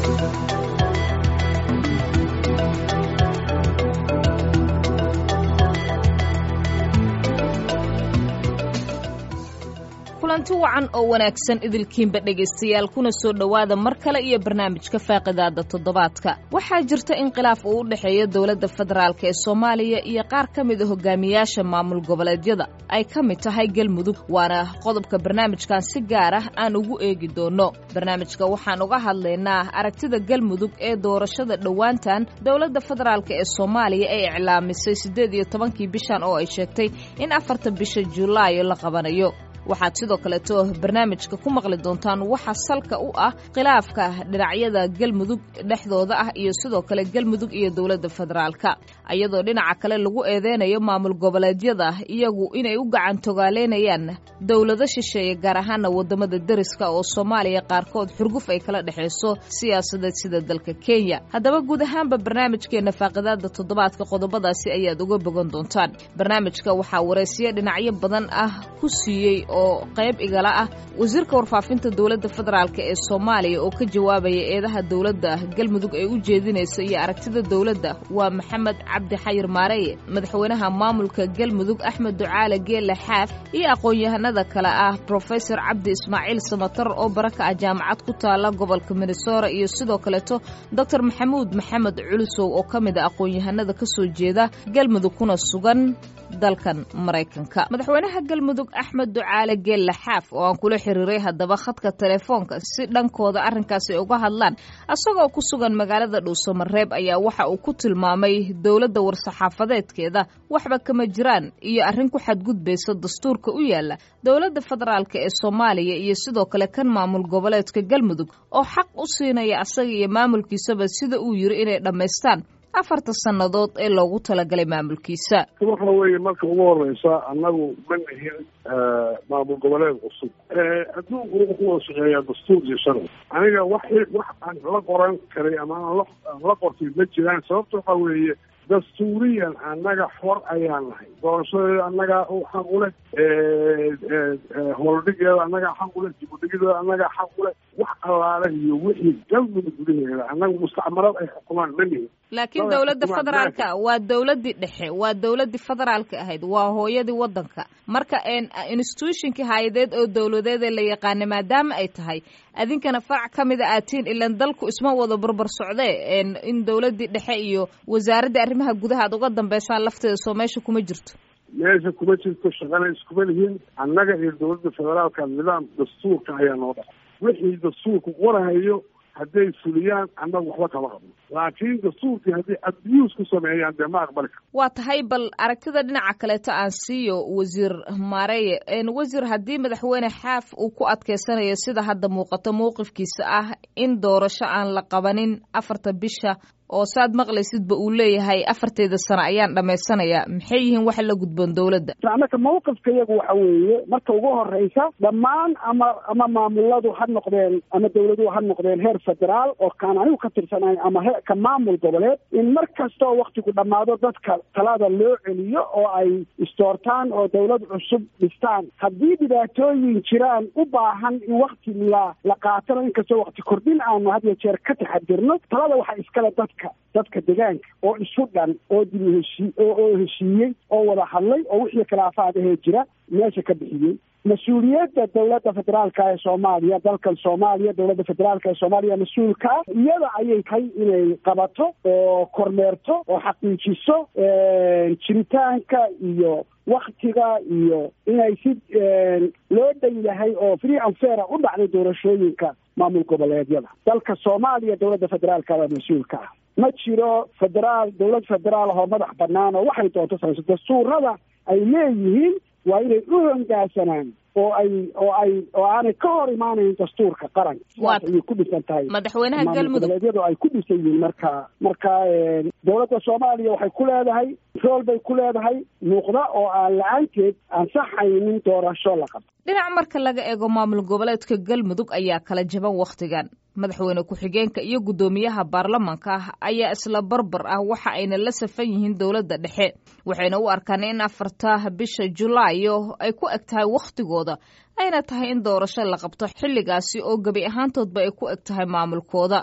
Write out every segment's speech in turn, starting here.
kulanti wacan oo wanaagsan idilkiinba dhegaystayaal kuna soo dhowaada mar kale iyo barnaamijka faaqidaada toddobaadka waxaa jirta in khilaaf uu u dhexeeyo dowladda federaalk ee Soomaaliya iyo qaar ka mid ah hogaamiyaasha maamul goboleedyada ay ka mid tahay Galmudug waana qodobka barnaamijkan si gaar ah aan ugu eegi doono barnaamijka waxaan uga hadlaynaa aragtida Galmudug ee doorashada dhawaantan dowladda federaalk ee Soomaaliya ay iclaamisay 18 bishan oo ay sheegtay in 4 bisha Juulaay la qabanayo waxaad sidoo kale barnaamijka ku maqli doontaan waxa salka u ah khilaafka dhinacyada Galmudug dhexdooda ah iyo sidoo kale Galmudug iyo dowladda federaalka ayadoo dhinaca kale lagu eedeynayo maamul goboleedyada iyagu inay u gacan togaaleenayaan dowlado shisheeye gaar ahaan wadamada dariska oo Soomaaliya qaarkood xurguf ay kala dhaxayso siyaasadeed sida dalka Kenya haddaba guud ahaanba barnaamijkeena faaqidaada toddobaadka qodobadaasi ayaad uga bogan doontaan barnaamijka waxa wareysiyo dhinacyo badan ah ku siiyay oo qayb igala ah wasiirka warfaafinta dowladda federaalk ee Soomaaliya oo ka jawaabaya eedaha dowladda Galmudug ay u jeedinayso iyo aragtida dowladda waa Maxamed Cabdi Xayir Maareye madaxweynaha maamulka Galmudug Axmed Ducaale Geelle Xaaf iyo aqoon-yahanada kale ah Professor Cabdi Ismaaciil Samatar oo baraka ah jaamacad ku taala gobolka Minnesota iyo sidoo kale Dr. Maxamuud Maxamed Culusow oo kamid ah aqoon-yahanada ka soo jeeda Galmudug kuna sugan dalkan Mareykanka madaxweynaha Galmudug Axmed Ducaale Geelle Xaaf oo aan kula xiriiray hadaba khadka telefoonka si dhankooda arrinkaas ay uga hadlaan asagoo ku sugan magaalada Dhuusamareeb ayaa waxa uu ku tilmaamay dowladda war-saxaafadeedkeeda waxba kama jiraan iyo arrin ku xadgudbayso dastuurka u yaala dowladda federaalk ee Soomaaliya iyo sidoo kale kan maamul goboleedka Galmudug oo xaq u siinaya asaga iyo maamulkiisaba sida uu yiri inay dhameystaan 4 sanadood ee loogu talagalay maamulkiisa waxa weeye marka ugu horeysa anagu ma nihin maamul goboleed cusub adduunku wuxuu shaqeeyaa dastuur iyo sharci aniga wax aan la qoran karay ama la qortay ma jiraan sababta waxa weeye dastuuriyan annaga xor ayaan nahay doorashadeeda annaga xaq u leh howldhigeeda annaga xaq u leh dibudhigeeda annaga xaq u leh wax allaale iyo wixii Galmudug gudaheeda annaga mustacmarad ay xukumaan ma nihin laakiin dowladda federaalka waa dowladii dhexe waa dowladii federaalka ahayd waa hooyadii wadanka marka institutionki hay'adeed oo dowladeed la yaqaan maadaama ay tahay adinkana farac kamid ah aatiin ilan dalku isma wada barbar socdee in dowladii dhexe iyo wasaaradda arrimaha gudaha aad uga dambeysaan lafteeda soo meesha kuma jirto meesha kuma jirto shaqana iskuma lihiin annaga iyo dowladda federaalka nidaam dastuurka ayaa noo dhaca wixii dastuurku qorahayo hadday fuliyaan annaga waxba kama qabno laakiin dastuurkii haddii abuse ku sameeyaan dee ma aqbali karo waa tahay bal aragtida dhinaca kaleeto aan siiyo wasiir Maareye wasiir haddii madaxweyne Xaaf uu ku adkeysanayo sida hadda muuqato mowqifkiisa ah in doorasho aan la qabanin 4 bisha oo saad maqlaysidba uu leeyahay 4 sano ayaan dhameysanayaa maxay yihiin wax la gudboon dowladda anaka mowqifka iyagu waxa weeye marka ugu horeysa dhammaan ama maamuladu ha noqdeen ama dowladuhu ha noqdeen heer federaal oo kaan anigu ka tirsanayn ama ka maamul goboleed in mar kastoo waqtigu dhammaado dadka talada loo celiyo oo ay istoortaan oo dowlad cusub dhistaan haddii dhibaatooyin jiraan u baahan in waqti la qaatano inkastoo waqti kordhin aanu had iyo jeer ka taxadirno talada waxaa iskale dadka deegaanka oo isu dhan oo heshiiyey oo wada hadlay oo wixii khilaafaad ahee jira meesha ka bixiyey mas-uuliyadda dowladda federaalka ee Soomaaliya dalkan Soomaaliya dowladda federaalka ee Soomaaliya mas-uulka iyada ayay tahay inay qabato oo kormeerto oo xaqiijiso jiritaanka iyo waqtiga iyo inay si loo dhanyahay oo free and fair u dhacday doorashooyinka maamul goboleedyada dalka Soomaaliya dowladda federaalka ee mas-uulka ma jiro dowlad federaal oo madax bannaan oo waxay doonto samayso dastuurada ay leeyihiin waa inay u hoggaansanaan oo aanay ka hor imaanayn dastuurka qaranka ayay ku dhisan tahay madaxweynaha Galmudug ay ku dhisan yihiin marka dowladda Soomaaliya waxay ku leedahay rol bay ku leedahay muuqda oo aan la-aanteed ansaxaynin doorasho la qabto dhinac marka laga eego maamul goboleedka Galmudug ayaa kala jaban waqtigan madaxweyne ku-xigeenka iyo gudoomiyaha baarlamaanka ayaa isla barbar ah waxa ayna la safan yihiin dowladda dhexe waxayna u arkaan in 4 bisha Julaayo ay ku eg tahay waqtigooda ayna tahay in doorasho la qabto xilligaasi oo gabi ahaantoodba ay ku eg tahay maamulkooda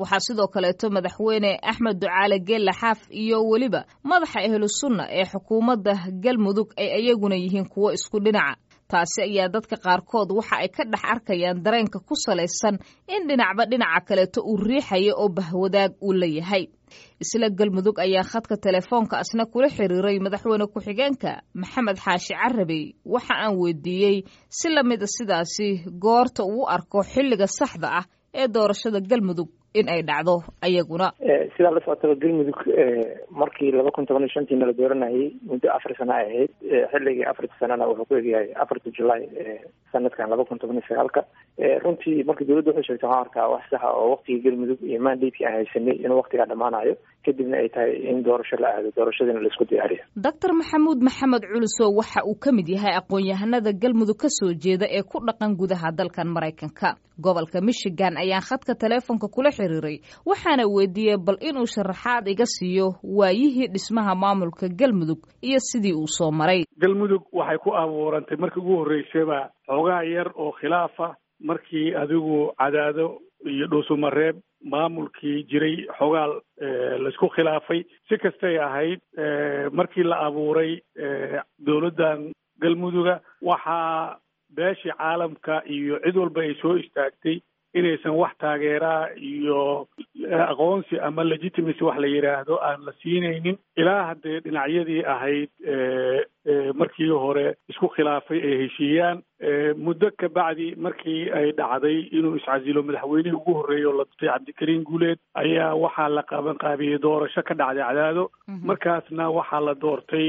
waxaa sidoo kaleeto madaxweyne axmed ducaale geelle xaaf iyo weliba madaxa ahlu sunna ee xukuumadda galmudug ay iyaguna yihiin kuwo isku dhinaca taasi ayaa dadka qaarkood waxa ay ka dhex arkayaan dareenka ku salaysan in dhinacba dhinaca kaleeto uu riixayo oo bahwadaag uu leeyahay isla galmudug ayaa khadka telefoonka asna kula xiriiray madaxweyne ku-xigeenka maxamed xaashi carabey waxa aan weydiiyey si lamida sidaasi goorta uu arko xilliga saxda ah ee doorashada galmudug in ay dhacdo ayaguna sidaa la socotaba galmudug markii 2015 la dooranayay muddo 4 sano ay ahayd xilligii 4 sanana wuxuu ku egyahay 4 July sanadkan 2019 runtii markii dawladdu waxay sheegtay waxaan arkaa wax sax ah oo waqtigii galmudug iyo mandate-kii aan haysanay inuu waqtiga dhamaanayo kadibna ay tahay in doorasho la aado doorashadana la isku diyaariyo Dr. Maxamuud Maxamed Culusow waxa uu ka mid yahay aqoon-yahanada galmudug ka soo jeeda ee ku dhaqan gudaha dalkan Mareykanka gobolka Michigan ayaan khadka telefoonka kula xiriiray waxaana weydiiyay bal inuu sharaxaad iga siiyo waayihii dhismaha maamulka galmudug iyo sidii uu soo maray galmudug waxay ku abuurantay markii ugu horeysayba xogaa yar oo khilaafa markii adigu cadaado iyo dhuusumareeb maamulkii jiray xogaal laisku khilaafay si kastay ahayd markii la abuuray dowladdan galmuduga waxaa beeshii caalamka iyo cid walba ay soo istaagtay inaysan wax taageeraa iyo aqoonsi ama legitimacy wax la yidhaahdo aan la siinaynin ilaa haddee dhinacyadii ahayd markii hore isku khilaafay ay heshiiyaan muddo ka bacdi markii ay dhacday inuu iscasilo madaxweynihii ugu horreeyay oo la dutay cabdikariin guuleed ayaa waxaa la qabanqaabiyey doorasho ka dhacday cadaado markaasna waxaa la doortay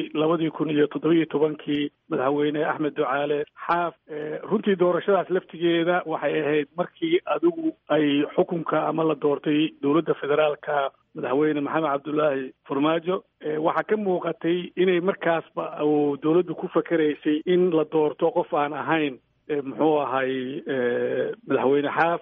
2017 madaxweyne axmed ducaale xaaf runtii doorashadaas laftigeeda waxay ahayd markii adigu ay xukunka ama la doortay dowladda federaalka madaxweyne maxamed cabdullaahi farmaajo waxaa ka muuqatay inay markaasba uu dowladdu ku fakeraysay in la doorto qof aan ahayn muxuu ahay madaxweyne xaaf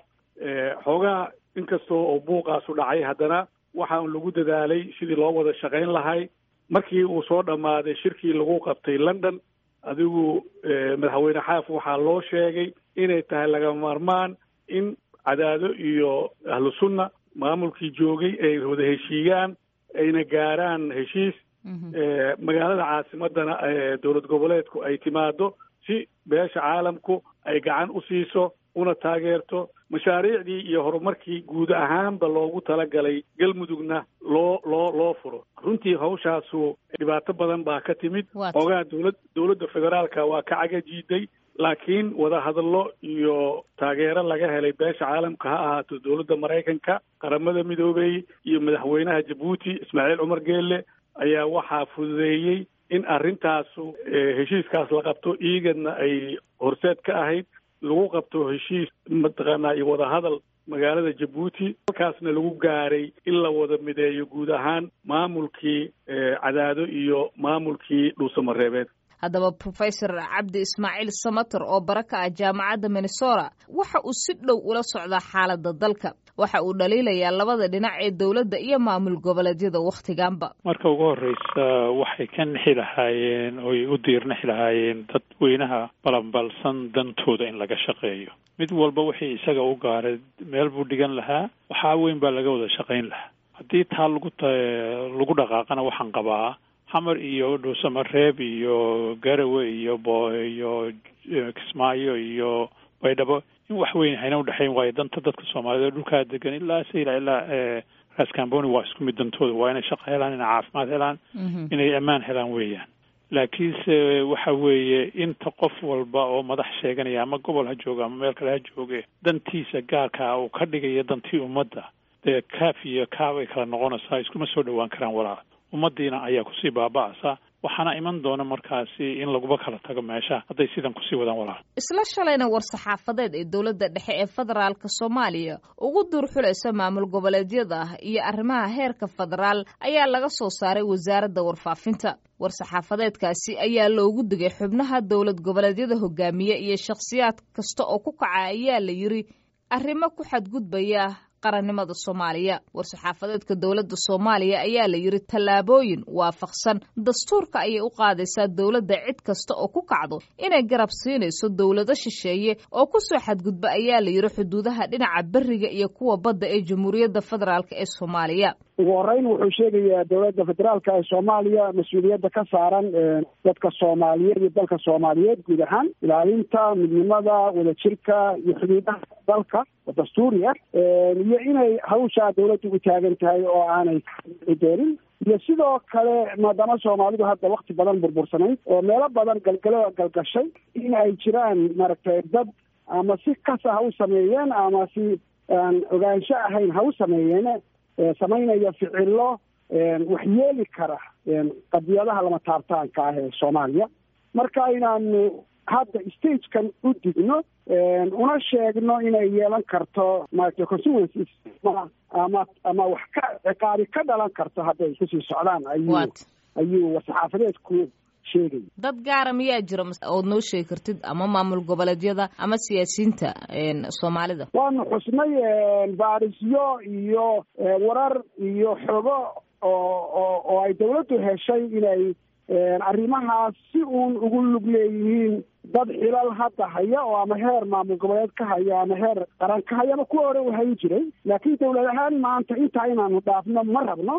xoogaa inkastoo oo buuqaasu dhacay haddana waxaa lagu dadaalay sidii loo wada shaqayn lahay markii uu soo dhammaaday shirkii lagu qabtay London adigu madaxweyne xaaf waxaa loo sheegay inay tahay laga maarmaan in cadaado iyo ahlu sunna maamulkii joogay ay wada heshiiyaan ayna gaaraan heshiis magaalada caasimadana dowlad goboleedku ay timaado si beesha caalamku ay gacan u siiso una taageerto mashaariicdii iyo horumarkii guud ahaanba loogu talagalay galmudugna loo furo runtii hawshaasu dhibaato badan baa ka timid xoogaa dowladda federaalka waa ka cagajiiday laakiin wadahadallo iyo taageero laga helay beesha caalamka ha ahaato dowladda Mareykanka qaramada midoobay iyo madaxweynaha Djibouti Ismaaciil Cumar Geelle ayaa waxaa fududeeyey in arrintaasu heshiiskaas la qabto iigadna ay horseed ka ahayd lagu qabto heshiis mataqaanaa iyo wadahadal magaalada Djibouti halkaasna lagu gaaray in la wada mideeyo guud ahaan maamulkii cadaado iyo maamulkii dhuusamareebeed haddaba Professor Cabdi Ismaaciil Samatar oo baraka ah jaamacadda Minnesota waxa uu si dhow ula socdaa xaaladda dalka waxa uu dhaliilayaa labada dhinac ee dawladda iyo maamul goboleedyada waqtiganba marka ugu horeysa waxay ka nixi lahaayeen oo ay u diirnixi lahaayeen dadweynaha balanbalsan dantooda in laga shaqeeyo mid walba wixii isaga u gaaray meel buu dhigan lahaa waxa weyn baa laga wada shaqayn lahaa haddii taa lagu dhaqaaqana waxaan qabaa xamar iyo dhuusamareeb iyo garawe iyo kismaayo iyo baydhabo in wax weyn hayna u dhexayn waayo danta dadka Soomaaliyeed dhulka degan ilaa raskamboni waa isku mid dantooda waa inay shaqo helaan inay caafimaad helaan inay ammaan helaan weeyaan laakiinse waxa weeye inta qof walba oo madax sheeganaya ama gobol ha jooga ama meel kale ha jooge dantiisa gaarka uu ka dhigayo dantii ummadda dee kaaf iyo kaab ay kala noqonaysaa iskuma soo dhowaan karaan walaal ummadiina ayaa kusii baaba'aysa waxaana iman doona markaasi in laguba kala tago meesha hadday sidan kusii wadaan walaal isla shalayna war-saxaafadeed ee dowladda dhexe ee federaalka Soomaaliya ugu durxulaysa maamul goboleedyada iyo arrimaha heerka federaal ayaa laga soo saaray wasaaradda warfaafinta war-saxaafadeedkaasi ayaa loogu digay xubnaha dowlad goboleedyada hogaamiye iyo shakhsiyaad kasta oo ku kaca ayaa la yiri arrimo ku xadgudbaya qarannimada soomaaliya. war-saxaafadeedka dowladda soomaaliya ayaa la yidhi tallaabooyin waafaqsan dastuurka ayay u qaadaysaa dowladda cid kasta oo ku kacdo inay garab siinayso dowlado shisheeye oo ku soo xadgudba ayaa la yidhi xuduudaha dhinaca beriga iyo kuwa badda ee jamhuuriyadda federaalk ee soomaaliya. ugu horeyn wuxuu sheegayaa dowladda federaalka ee soomaaliya mas-uuliyadda ka saaran dadka soomaaliyeed iyo dalka soomaaliyeed guud ahaan ilaalinta midnimada wadajirka iyo xuduudaha dalka oo dastuuri ah iyo inay hawshaa dowladdu u taagan tahay oo aanay doonin iyo sidoo kale maadaama soomaalidu hadda wakti badan burbursanayd oo meelo badan galgashay in ay jiraan maaragtay dad ama si kasa ha u sameeyeen ama si aan ogaansho ahayn ha u sameeyeen samaynaya ficilo waxyeeli kara qadiyadaha lama taabtaanka ah ee soomaaliya. marka inaanu hadda stagekan u digno una sheegno inay yeelan karto maaragtay consequences ama wax ka ciqaabi ka dhalan karto hadday kusii socdaan ayuu war-saxaafadeedku sheegay. dad gaara miyaa jira ood noo sheegi kartid ama maamul goboleedyada ama siyaasiyiinta soomaalida? waanu xusnay baarisyo iyo warar iyo xogo oo ay dawladdu heshay inay arrimahaas si uun ugu lug leeyihiin dad xilal hadda haya oo ama heer maamul goboleed ka haya ama heer qaran ka haya ama kuwa hore u hayn jiray laakiin dawlad ahaan maanta intaa inaanu dhaafno ma rabno.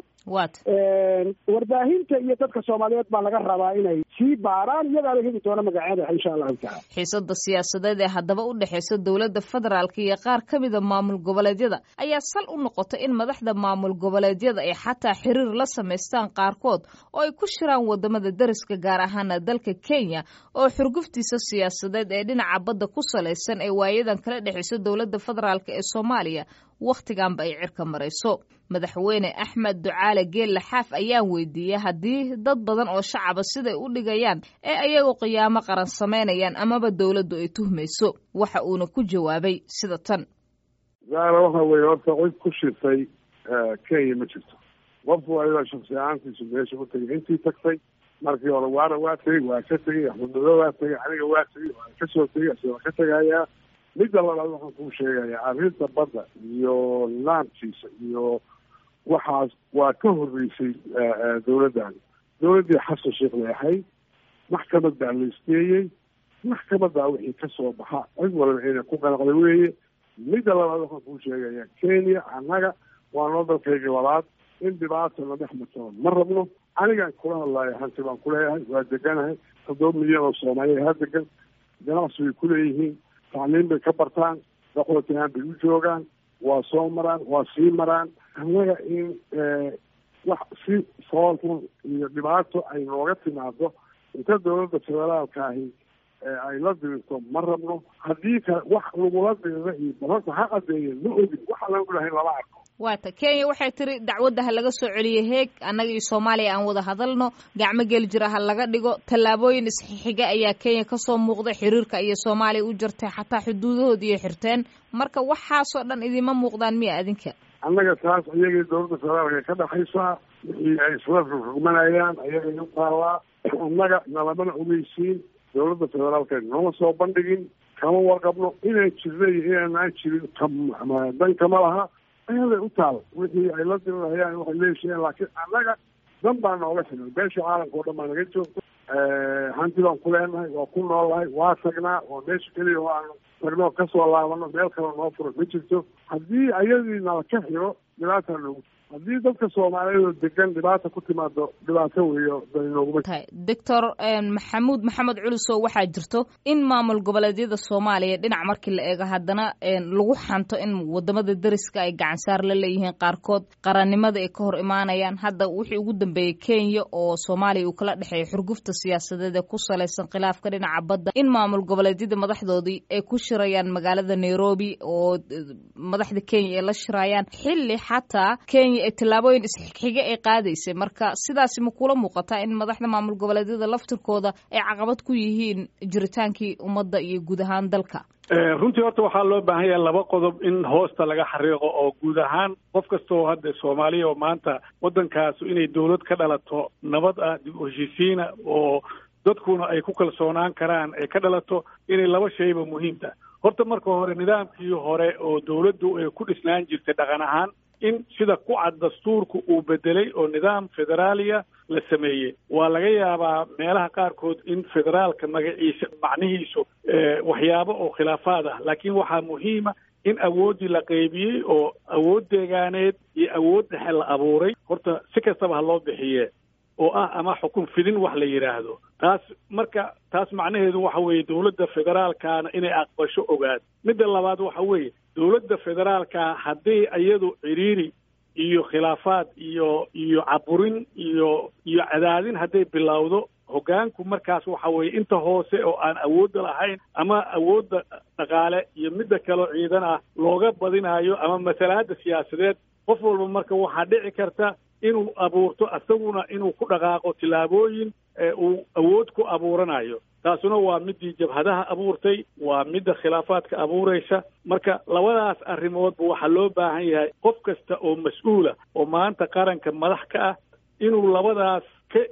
warbaahinta iyo dadka soomaaliyeed baa laga rabaa inay sii baaraan iyagaa la heli doona magacyada insha allahu taala. xiisada siyaasadeed ee haddaba u dhexeysa dowladda federaalka iyo qaar ka mida maamul goboleedyada ayaa sal u noqota in madaxda maamul goboleedyada ay xataa xiriir la samaystaan qaarkood oo ay ku shiraan wadamada dariska gaar ahaana dalka Kenya oo xurguftiisa siyaasadeed ee dhinaca badda ku salaysan ee waayadan kala dhexeysa dowladda federaalka ee Soomaaliya waqtiganba ay cirka marayso. madaxweyne Axmed Ducaale Geelle Xaaf ayaan weydiiyay haddii dad badan oo shacaba siday u dhigayaan ee ayagu qiyaamo qaran sameynayaan amaba dowladdu ay tuhmayso. waxa uuna ku jawaabay sida tan. zaara waxa weeye horta cid ku shirtay Kenya ma jirto. qofku ayada shakhsi ahaantiisu meesha u tagay intii tagtay markii hore waa tegey waa ka tegey axmednado waa tegey aniga waa tegey waa ka soo tegey asagoo ka tegayaa. midda labaad waxaan kuu sheegayaa arrinta badda iyo nidaamkiisa iyo waxaas waa ka horreysay dawladdan. dawladdii xasan sheekh bay ahayd. maxkamad baa la isteeyey. maxkamaddaa wixii ka soo baxa cid walba inay ku qanacda weeye. midda labaad waxaan kuu sheegayaa Kenya annaga waa noo dalkayga labaad in dhibaata la dhex marto ma rabno. anigaan kula hadlaayo hanti baan kuleeyahay waa deganahay 7 milyan oo Soomaaliya ha degan ganacsi bay kuleeyihiin tacliim bay ka bartaan daqootihaan bay u joogaan waa soo maraan waa sii maraan. annaga in wax si foolxun iyo dhibaato ay nooga timaado inta dawladda federaalka ahi ay la dirirto ma rabno. haddii kale wax lagula dirira iyo balanka ha qadeeyeen ma ogin waxa lagu lahayn lama arko. waata Kenya waxay tiri dacwadda ha laga soo celiyo heeg annaga iyo Soomaaliya aan wada hadalno gacmo gel jira ha laga dhigo. tallaabooyin isxiga ayaa Kenya ka soo muuqday xiriirka iyo Soomaaliya u jirtay xataa xuduudahoodii iyo xirteen. marka waxaasoo dhan idima muuqdaan miya adinka? annaga taas ayagii dawladda federaalka ka dhaxaysaa wixii ay isla rugmanayaan ayagay u taallaa. annaga nalamana ogeysiin dawladda federaalka nooma soo bandhigin kama warqabno inay jirna iyo inaanaan jirin dan kama laha. ayaday u taal wixii ay la dirirayaan waxay leeshiyeen laakiin annaga dan baa nooga xiran. beesha caalamka oo dhan baa naga joogto. hanti baan ku leenahay waa ku noolnahay waa tagnaa waa meesha keliya oo aanu tagnoo kasoo laabano meel kale noo furo ma jirto. haddii ayadii nala ka xiro dhibaataa noogu haddii dadka Soomaaliyeed degan dhibaata ku timaado dhibaato weeyo danooguma. Dr. Maxamed Culusow waxaa jirto in maamul goboleedyada Soomaaliya dhinac markii la eego haddana lagu xanto in wadamada dariska ay gacan saar la leeyihiin qaarkood qarannimada ay ka hor imaanayaan. hadda wixii ugu dambeeyay Kenya oo Soomaaliya uu kala dhaxeeyo xurgufta siyaasadeed ee ku salaysan khilaafka dhinaca badda in maamul goboleedyada madaxdoodii ay ku shirayaan magaalada Nairobi oo madaxda Kenya ay la shirayaan xilli xataa Kenya tallaabooyin isxiga ay qaadaysay. marka sidaas ma kula muuqataa in madaxda maamul goboleedyada laftirkooda ay caqabad ku yihiin jiritaankii ummadda iyo guud ahaan dalka? runtii horta waxaa loo baahan yahay laba qodob in hoosta laga xariiqo oo guud ahaan qof kasta oo hadda Soomaaliya oo maanta waddankaas inay dawlad ka dhalato nabad ah dib u heshiisiina oo dadkuna ay ku kalsoonaan karaan ay ka dhalato inay laba shayba muhiimta. horta marka hore nidaamkii hore oo dawladdu ay ku dhisnaan jirtay dhaqan ahaan in sida ku cad dastuurku uu bedelay oo nidaam federaaliya la sameeyey. waa laga yaabaa meelaha qaarkood in federaalka magaciisa macnihiisu waxyaabo oo khilaafaad ah, laakiin waxaa muhiima in awooddii la qaybiyey oo awood deegaaneed iyo awood dhexe la abuuray. horta si kastaba ha loo bixiye oo ah ama xukun fidin wax la yidhaahdo. taas macnaheedu waxa weeye dawladda federaalkaana inay aqbasho ogaad. midda labaad waxa weeye dawladda federaalka haddii iyadu ciriiri iyo khilaafaad iyo caburin iyo cadaadin hadday bilowdo, hoggaanku markaas waxa weeye inta hoose oo aan awoodda lahayn ama awoodda dhaqaale iyo midda kaleo ciidan ah looga badinayo ama masalaadda siyaasadeed, qof walba marka waxaa dhici karta inuu abuurto isaguna inuu ku dhaqaaqo tillaabooyin uu awood ku abuuranayo. taasuna waa midii jabhadaha abuurtay, waa midda khilaafaadka abuuraysa. marka labadaas arrimoodba waxaa loo baahan yahay qof kasta oo mas-uula oo maanta qaranka madax ka ah inuu labadaas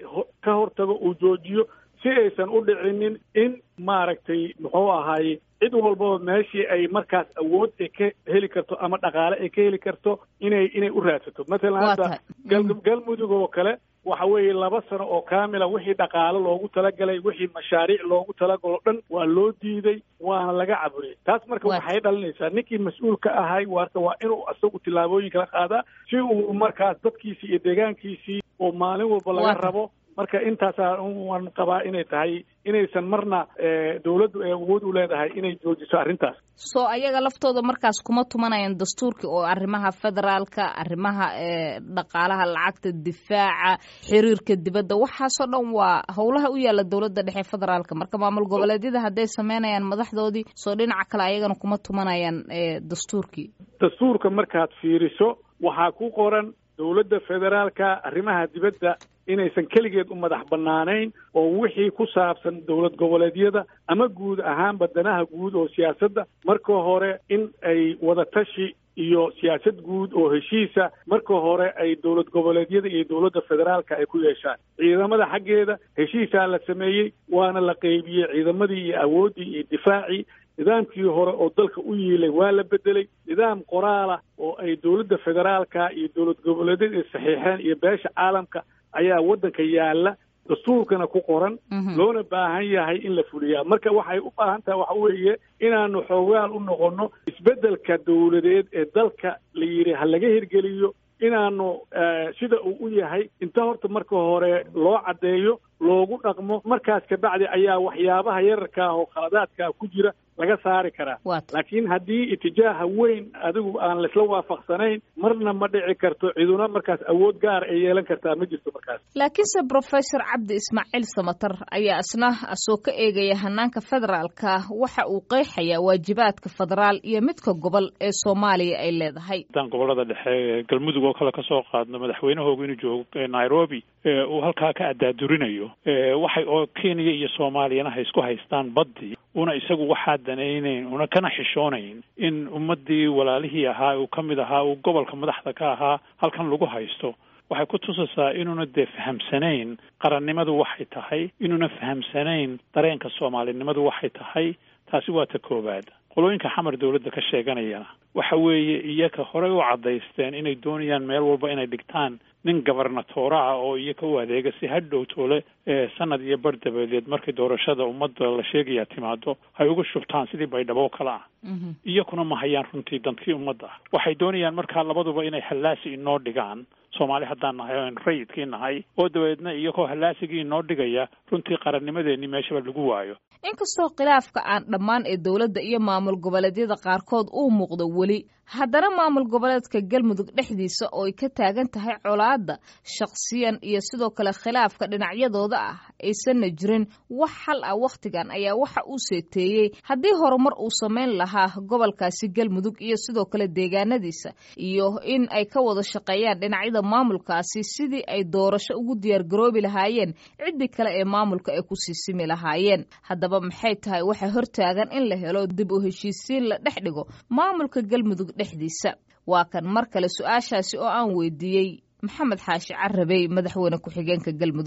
ka hortago uu joojiyo, si aysan u dhicinin in maaragtay muxuu ahaaye cid walbaba meeshii ay markaas awood ay ka heli karto ama dhaqaale ay ka heli karto inay u raadsato. matalan hadda galmudug oo kale waxa weeye 2 sano oo kaamila wixii dhaqaale loogu talagalay, wixii mashaariic loogu talagalo dhan waa loo diiday, waana laga caburiyey. taas marka waxay dhalinaysaa ninkii mas-uulka ahay waa inuu asagu tillaabooyin kala qaadaa si uu markaas dadkiisii iyo deegaankiisii oo maalin walba laga rabo. marka intaasaa waan qabaa inay tahay inaysan marna dawladdu ay awood u leedahay inay joojiso arrintaas. soo ayaga laftooda markaas kuma tumanayaan dastuurkii oo arrimaha federaalka, arrimaha dhaqaalaha, lacagta, difaaca, xiriirka dibadda, waxaasoo dhan waa howlaha u yaalla dawladda dhexe federaalka. marka maamul goboleedyada hadday sameynayaan madaxdoodii soo dhinaca kale ayagana kuma tumanayaan dastuurkii. dastuurka markaad fiiriso waxaa ku qoran dawladda federaalka arrimaha dibadda inaysan keligeed u madax bannaanayn oo wixii ku saabsan dawlad goboleedyada ama guud ahaanba danaha guud oo siyaasadda marka hore in ay wadatashi iyo siyaasad guud oo heshiisa marka hore ay dawlad goboleedyada iyo dawladda federaalka ay ku yeeshaan. ciidamada xaggeeda heshiisaa la sameeyey, waana la qaybiyey ciidamadii iyo awooddii iyo difaacii. nidaamkii hore oo dalka u yiilay waa la bedelay. nidaam qoraala oo ay dawladda federaalka iyo dawlad goboleedyada ay saxiixeen iyo beesha caalamka ayaa waddanka yaalla, dastuurkana ku qoran, loona baahan yahay in la fuliyaa. marka waxay u baahan tahay waxa weeye inaanu xoogaal u noqonno isbeddelka dawladeed ee dalka la yidhi ha laga hirgeliyo, inaanu sida uu u yahay inta horta marka hore loo caddeeyo, loogu dhaqmo. markaas kabacdi ayaa waxyaabaha yararka ah oo khaladaadka ku jira laga saari karaa. laakiin haddii itijaaha weyn adigu aan laisla waafaqsanayn marna ma dhici karto, ciduna markaas awood gaar ay yeelan kartaa ma jirto markaas. laakiinse professor cabdi ismaaciil samatar ayaa isna asoo ka eegaya hanaanka federaalka waxa uu qeexayaa waajibaadka federaal iyo midka gobol ee Soomaaliya ay leedahay. haddaan gobolada dhexe galmudug oo kale ka soo qaadno, madaxweynahoogu inuu joogo Nairobi uu halkaa ka adaadurinayo waxay oo Kenya iyo Soomaaliyana hay isku haystaan badii, una isagu waxaa danaynayn una kana xishoonayn in ummadii walaalihii ahaa uu ka mid ahaa uu gobolka madaxda ka ahaa halkan lagu haysto. waxay ku tusaysaa inuuna dee fahamsanayn qarannimadu waxay tahay, inuuna fahamsanayn dareenka soomaalinimadu waxay tahay. taasi waa ta koowaad. qolooyinka xamar dawladda ka sheeganayana waxa weeye iyaga horey u caddaysteen inay doonayaan meel walba inay dhigtaan nin gobernatoora ah oo iyaga u adeega si hadhow toole sanad iyo bar dabadeed markii doorashada ummadda la sheegaya timaado hay ugu shubtaan sidii baydhabo kale ah. iyaguna ma hayaan runtii dantii ummadda. waxay doonayaan markaa labaduba inay hallaasi inoo dhigaan, Soomaali haddaan nahay oo rayidkii nahay, oo dabeedna iyagoo hallaasigii inoo dhigaya runtii qarannimadeenii meeshaba lagu waayo. inkastoo khilaafka aan dhammaan ee dawladda iyo maamul goboleedyada qaarkood uu muuqdo weli, haddana maamul goboleedka galmudug dhexdiisa oo ay ka taagan tahay colaadda shakhsiyan iyo sidoo kale khilaafka dhinacyadooda ah aysanna jirin wax xal ah wakhtigan ayaa waxa uu seeteeyey haddii horumar uu samayn lahaa gobolkaasi galmudug iyo sidoo kale deegaanadiisa, iyo in ay ka wada shaqeeyaan dhinacyada maamulkaasi sidii ay doorasho ugu diyaargaroobi lahaayeen ciddii kale ee maamulka ay ku siisimi lahaayeen. haddaba maxay tahay waxa hortaagan in la helo dib u heshiisiin la dhex dhigo maamulka galmudug dhexdiisa? waa kan mar kale su-aashaasi oo aan weydiiyey maxamed xaashi carabey, madaxweyne ku-xigeenka galmudug.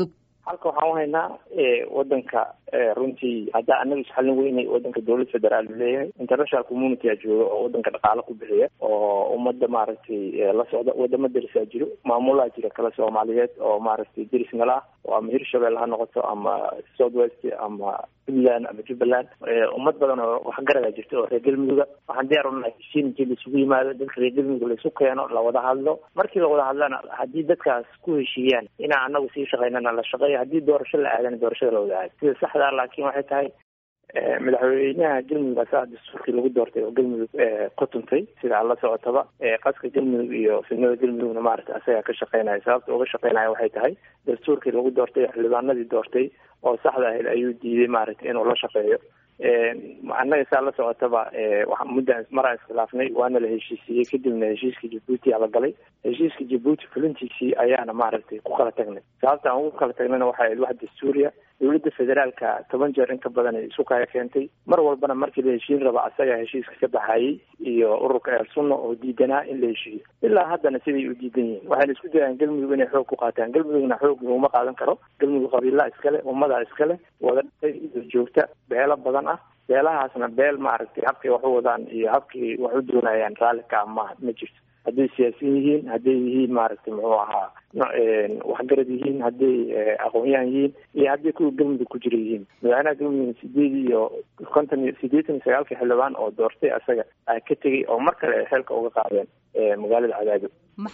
halka waxaan u haynaa wadanka runtii hadda anaga isxalin weynay wadanka dowlad federaal leeyahay international community a jooga oo wadanka dhaqaale ku bixiya oo ummadda maaragtay la socda wadamo derisaa jiro maamulaa jira kala soomaaliyeed oo maaragtay deris nala ah oo ama hirshabelle ha noqoto ama south west ama puntland ama jubbaland ummad badan oo waxgaradaa jirta oo reer galmudugga waxaan diyaar unahay heshiin intii laisugu yimaado dadka reer galmudug laisu keeno lawada hadlo markii lawada hadlana haddii dadkaas ku heshiiyaan inaan anagu sii shaqaynana la shaqeeyo haddii doorasho la aadana doorashada lawada aado sida saxdaa laakiin waxay tahay madaxweynaha galmudug asaa dastuurkii lagu doortay oo galmudug ku tuntay sida aan la socotaba qaska galmudug iyo fidnada galmudugna maaragtay asagaa ka shaqeynaya sababta uga shaqeynaya waxay tahay dastuurkii lagu doortay xildhibaanadii doortay oo saxda ahayd ayuu diiday maaragtay inuu la shaqeeyo annaga saa la socotaba muddan maraan iskhilaafnay waana la heshiisiiyey kadibna heshiiska jabuuti aa la galay heshiiska jabuuti fulintiisii ayaana maaragtay ku kala tagnay sababta aan ugu kala tagnayna waxay ahayd wax dastuuriya dowladda federaalka 10 jeer inka badan ay isu kaya keentay mar walbana markii la heshiin raba asaga heshiiska ka baxayay iyo ururka eer sunna oo diidanaa in la heshiiyo ilaa haddana siday u diidan yihiin waxayna isku dayaan galmudug inay xoog ku qaataan galmudugna xoog laguma qaadan karo galmudug qabiilaa iskale ummadaa iskale wada dhintay iyo joogta beelo badan ah beelahaasna beel maaragtay habkay wax u wadaan iyo habkay wax u doonayaan raalli ka ma jirto hadday siyaasiyiin yihiin hadday yihiin maaragtay muxuu ahaa waxgarad yihiin hadday aqoon-yahan yihiin iyo hadday kuwa galmudug ku jira yihiin madaxweynaha galmudug 89 xildhibaan oo doortay asaga ka tegay oo mar kale ay xeelka uga qaadeen magaalada cadaado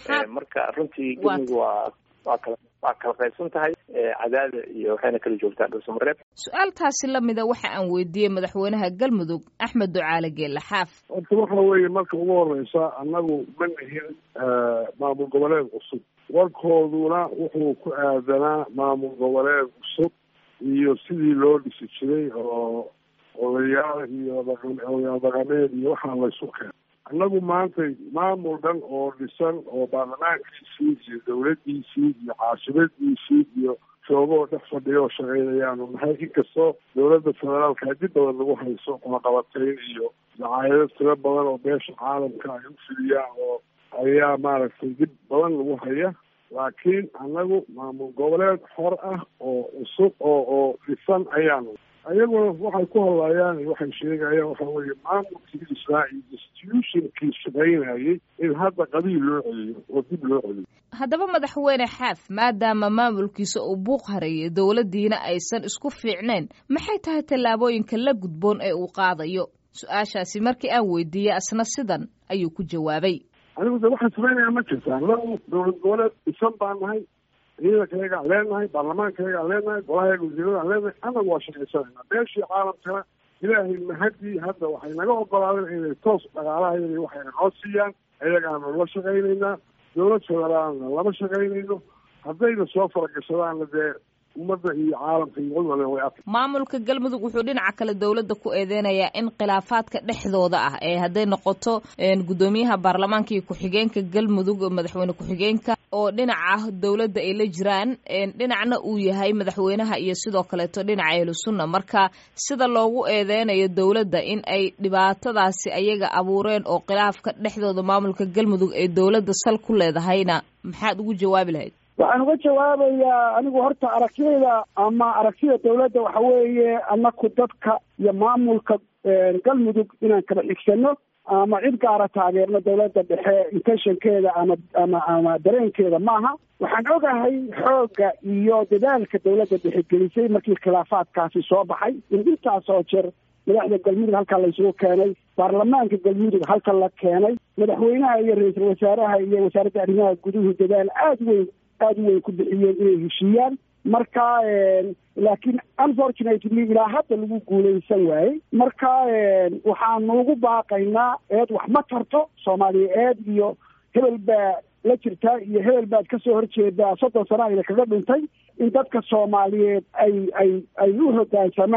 marka runtii galmudug waa kala qaybsan tahay cadaada iyo waxayna kala joogtaa dhuusamareeb su-aaltaasi lamida waxa aan weydiiyey madaxweynaha galmudug axmed ducaale geelle xaaf horta waxa weeye marka ugu horeysa annagu ma nihin maamul goboleed cusub warkooduna wuxuu ku aadanaa maamul goboleed cusub iyo sidii loo dhisi jiray oo odayaal iyo odayaal dhaqameed iyo waxaa laysu keenay annagu maanta maamul dhan oo dhisan oo baarlamaankiisii iyo dawladdiisii iyo caasimaddiisii iyo joogoo dhex fadhiya oo shaqeynayaanu nahay inkastoo dowladda federaalka dib badan lagu hayso qulaqabatayn iyo dacaayado tiro badan oo beesha caalamka ay u fidiyaan oo ayaa maaragtay dib badan lagu haya laakiin annagu maamul goboleed xor ah oo cusub oo dhisan ayaanu ayaguna waxay ku hadlayaan waxay sheegayaan waxa weeye maamulkii israa'iil institutionkii shaqaynayay in hadda qabiil loo celiyo oo dib loo celiyo haddaba madaxweyne xaaf maadaama maamulkiisa uu buuq harayay dowladdiina aysan isku fiicnayn maxay tahay tallaabooyinka la gudboon ee uu qaadayo su-aashaasi markii aan weydiiyey asna sidan ayuu ku jawaabay anigu de waxaan samaynayaa ma jirtaan lagu dowlad goboleed dhisan baan nahay ciidankayagaan leenahay baarlamaankayagaan leenahay golahayaga wasiiradaan leenahay annagu waa shaqaysanayna beeshii caalamkana ilaahay mahadii hadda waxay naga ogolaadeen inay toos dhaqaalahayda waxayna noo siiyaan ayagaanu la shaqaynaynaa dowlad federaalna lama shaqaynayno haddayna soo faragashadaanna dee ummadda iyo caalamka iyo cudwale way arka maamulka galmudug wuxuu dhinaca kale dowladda ku eedeynayaa in khilaafaadka dhexdooda ah ee hadday noqoto guddoomiyaha baarlamaanka iyo ku-xigeenka galmudug madaxweyne ku-xigeenka oo dhinaca dowladda ay la jiraan dhinacna uu yahay madaxweynaha iyo sidoo kaleeto dhinaca ahlu sunna marka sida loogu eedeynayo dowladda in ay dhibaatadaasi ayaga abuureen oo khilaafka dhexdooda maamulka galmudug ee dowladda sal ku leedahayna maxaad ugu jawaabi lahayd waxaan uga jawaabayaa anigu horta aragtida dawladda waxa weeye anaku dadka iyo maamulka galmudug inaan kala xigsano ama cid gaara taageerno dawladda dhexe intentionkeeda ama dareenkeeda maaha waxaan ogahay xoogga iyo dadaalka dawladda dhexe gelisay markii khilaafaadkaasi soo baxay in intaasoo jeer madaxda galmudug halkaa laysugu keenay baarlamaanka galmudug halka la keenay madaxweynaha iyo ra-iisul wasaaraha iyo wasaaradda arrimaha guduhu dadaal aad u weyn ku bixiyeen inay heshiiyaan marka laakiin unfortunately ilaa hadda lagu guulaysan waayey marka waxaanu ugu baaqaynaa eed wax ma tarto soomaaliya eed iyo hebel baa la jirtaa iyo hebel baad kasoo horjeedaa 30 sano ayna kaga dhintay in dadka soomaaliyeed ay u hoggaansamaan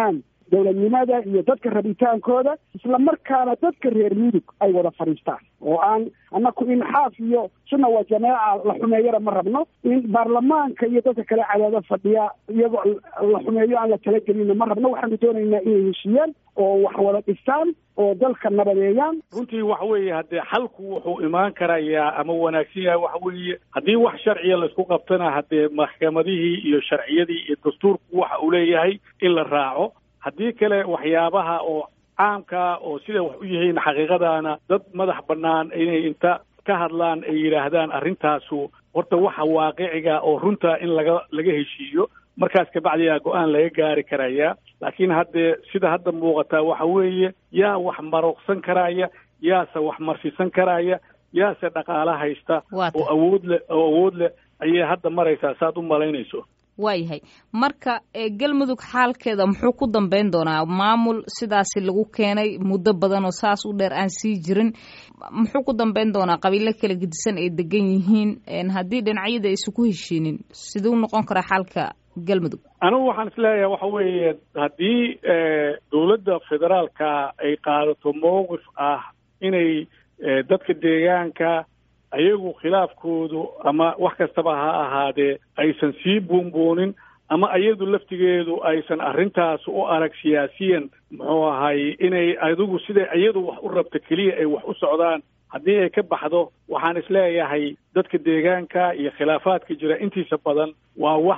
dowladnimada iyo dadka rabitaankooda, isla markaana dadka reer mudug ay wada fadhiistaan oo aan annaku inxaaf iyo sunna waa jamaaca la xumeeyana ma rabno, in baarlamaanka iyo dadka kale cadaada fadhiya iyagoo la xumeeyo aan la talagelinna ma rabno. waxaanu doonaynaa inay heshiiyaan oo wax wada dhistaan oo dalka nabadeeyaan. runtii waxa weeye haddee xalku wuxuu imaan karayaa ama wanaagsan yahay waxa weeye haddii wax sharciya laisku qabtana haddee maxkamadihii iyo sharciyadii iyo dastuurku waxa uu leeyahay in la raaco. haddii kale waxyaabaha oo caamka oo sida wax u yihiin xaqiiqadaana dad madax bannaan inay inta ka hadlaan ay yidhaahdaan arrintaasu horta waxa waaqiciga oo runta in laga heshiiyo, markaas kabacdiyaa go-aan laga gaari karaya. laakiin haddee sida hadda muuqataa waxa weeye yaa wax maroqsan karaya, yaase wax marsiisan karaya, yaase dhaqaala haysta oo awood leh ayay hadda maraysaa saad u malaynayso. waayahay marka galmudug xaalkeeda muxuu ku dambeyn doonaa? maamul sidaasi lagu keenay muddo badan oo saas u dheer aan sii jirin, muxuu ku dambeyn doonaa? qabiilo kala gedisan ay degan yihiin, haddii dhinacyada aysan ku heshiinin siduu noqon karaa xaalka galmudug? anigu waxaan isleeyahay waxa weeye haddii dowladda federaalka ay qaadato mowqif ah inay dadka deegaanka ayagu khilaafkoodu ama wax kastaba ha ahaadee aysan sii buunbuunin, ama iyadu laftigeedu aysan arrintaas u arag siyaasiyan muxuu ahay inay adigu siday iyadu wax u rabta keliya ay wax u socdaan, haddii ay ka baxdo waxaan isleeyahay dadka deegaanka iyo khilaafaadka jira intiisa badan waa wax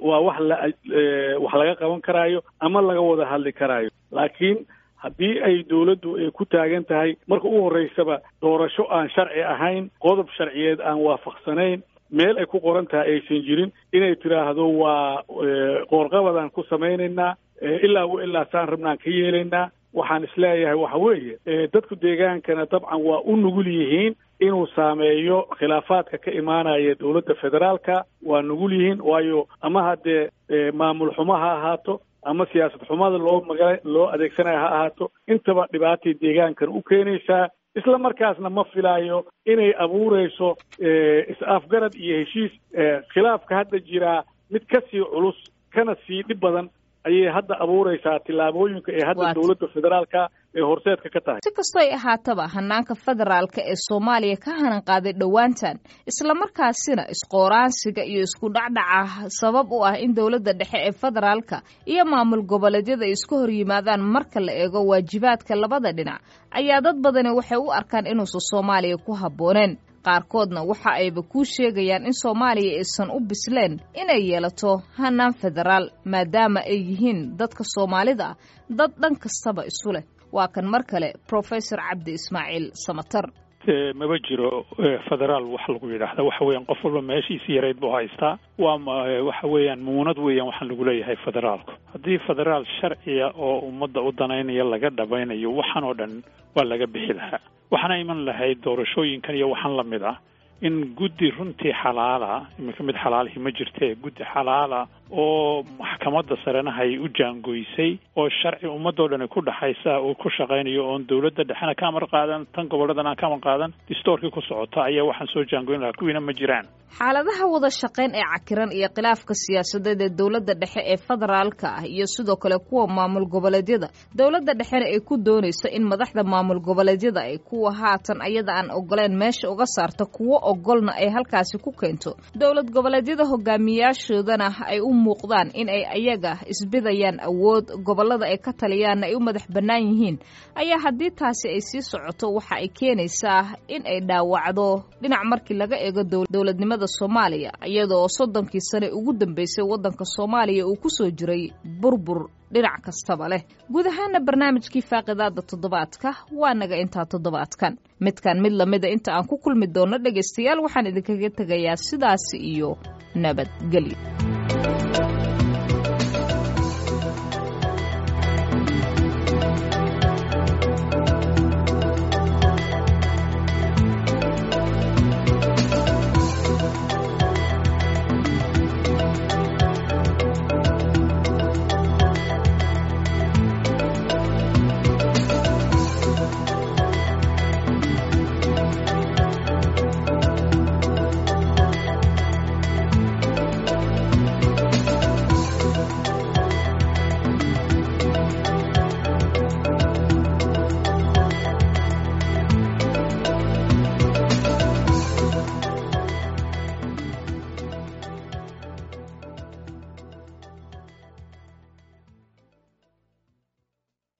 laga qaban karaayo ama laga wada hadli karaayo. laakiin haddii ay dawladdu ay ku taagan tahay marka u horreysaba doorasho aan sharci ahayn, qodob sharciyeed aan waafaqsanayn, meel ay ku qoran tahay aysan jirin, inay tidhaahdo waa qoorqabadaan ku samaynaynaa ilaa saan rabnaan ka yeelaynaa, waxaan isleeyahay waxa weeye dadku deegaankana dabcan waa u nugul yihiin inuu saameeyo khilaafaadka ka imaanaya dowladda federaalka, waa nugul yihiin waayo ama haddee maamul xumo ha ahaato ama siyaasad xumada loo adeegsanayo ha ahaato, intaba dhibaatay deegaankan u keenaysaa. isla markaasna ma filaayo inay abuureyso is-afgarad iyo heshiis. khilaafka hadda jiraa mid ka sii culus kana sii dhib badan ayay hadda abuureysaa tillaabooyinka ee hadda dowladda federaalka ee horseedka ka tahay. si kastoo ay ahaataba hanaanka federaalka ee Soomaaliya ka hanan qaaday dhowaantan, isla markaasina isqooraansiga iyo isku dhacdhaca sabab u ah in dowladda dhexe ee federaalka iyo maamul goboleedyada ay isku hor yimaadaan marka la eego waajibaadka labada dhinac, ayaa dad badani waxay u arkaan inuusan Soomaaliya ku habbooneen. qaarkoodna waxa ayba ku sheegayaan in Soomaaliya aysan u bisleen inay yeelato hanaan federaal, maadaama ay yihiin dadka Soomaalida dad dhan kastaba isu leh. waa kan mar kale Professor Cabdi Ismaaciil Samatar. maba jiro federaal wax lagu yidhaahda, waxa weeyaan qof walba meeshiisa yareyd buu haystaa. waxa weeyaan muunad weeyaan waxaan lagu leeyahay federaalku. haddii federaal sharciya oo ummadda u danaynaya laga dhabaynayo waxaan oo dhan waa laga bixi lahaa, waxaana iman lahayd doorashooyinkan iyo waxaan la mid ah in guddi runtii xalaala, iminka mid xalaalihi ma jirtee, guddi xalaala oo maxkamadda sarenahay u jaangoysay oo sharci ummadoo dhan ku dhaxaysa oo ku shaqaynayo oon dowladda dhexena ka amar qaadan, tan gobolladan aan ka amar qaadan, distoorkii ku socota ayaa waxaan soo jaangoyn lahaa, kuwiina ma jiraan. xaaladaha wada shaqayn ee cakiran iyo khilaafka siyaasadeed ee dowladda dhexe ee federaalka ah iyo sidoo kale kuwa maamul goboleedyada, dowladda dhexena ay ku doonayso in madaxda maamul goboleedyada ay kuwa haatan ayada aan ogoleen meesha uga saarto, kuwo ogolna ay halkaasi ku keento. dowlad goboleedyada hogaamiyaashoodana ay u muuqdaan in ay ayaga isbidayaan awood, gobolada ay ka taliyaanna ay u madax bannaan yihiin, ayaa haddii taasi ay sii socoto waxa ay keenaysaa in ay dhaawacdo dhinac markii laga eego dowladnimada Soomaaliya, iyadoo 30 sano ugu dambeysay wadanka Soomaaliya uu ku soo jiray burbur dhinac kastaba leh. guud ahaana barnaamijkii faaqidaada toddobaadka waa naga intaa toddobaadkan. midkan mid lamida inta aan ku kulmi doono dhegaystayaal waxaan idinkaga tegayaa sidaasi iyo nabadgelyo.